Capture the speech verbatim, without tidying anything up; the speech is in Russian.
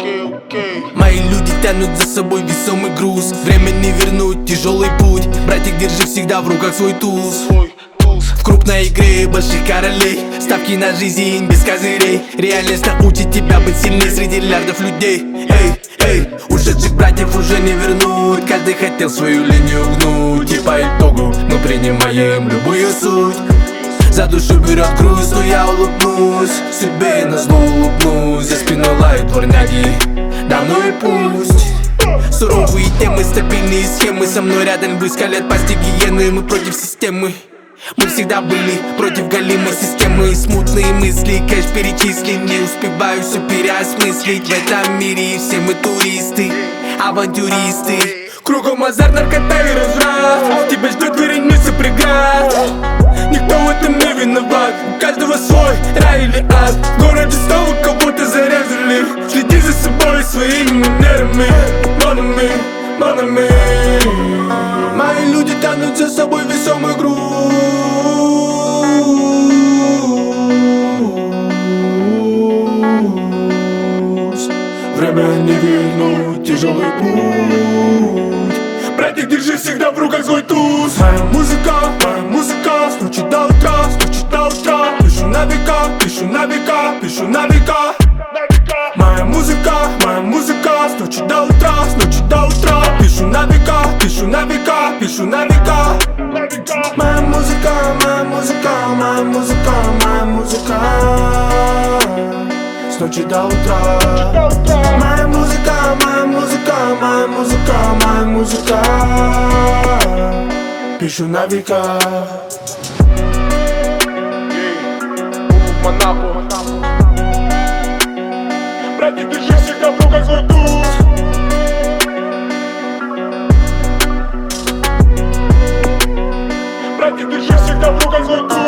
Мои люди тянут за собой весомый груз. Время не вернуть, тяжелый путь. Братик, держи всегда в руках свой туз. В крупной игре больших королей, ставки на жизнь без козырей. Реальность научит тебя быть сильней среди миллиардов людей. Эй, эй, ушедших братьев уже не вернуть. Каждый хотел свою линию гнуть. И по итогу мы принимаем любую суть. За душу берет груз, но я улыбнусь. Себе назло улыбнусь. За спиной лают дворняги, да ну и пусть. Суровые темы, стабильные схемы. Со мной рядом львы скалят пасти гиены. Мы против системы. Мы всегда были против галимой системы. Смутные мысли, кэш перечислен. Не успеваю все переосмыслить. В этом мире все мы туристы, авантюристы. Кругом азарт, наркота и разврат. Тебя ждет вереница преград. Никто в этом не виноват. У каждого свой рай или ад. В городе снова кого-то зарезали. Следи за собой своими манерами. Манами, манами. Мои люди тянут за собой весомый груз. Время не вернуть, тяжелый путь. Братик, держи всегда в руках свой туз. Моя музыка, моя музыка стучит до утра, стучит до утра. Пишу на века, пишу на века, пишу на века. Моя музыка, моя музыка стучит до утра, стучит до утра. Пишу на века, пишу на века, пишу на века. Моя музыка, моя музыка, моя музыка, моя музыка стучит до утра. Моя музыка, моя музыка, моя музыка, моя музыка пишу на века. Братья, держи всегда в руках свой туз. Братья, держи всегда в руках свой туз.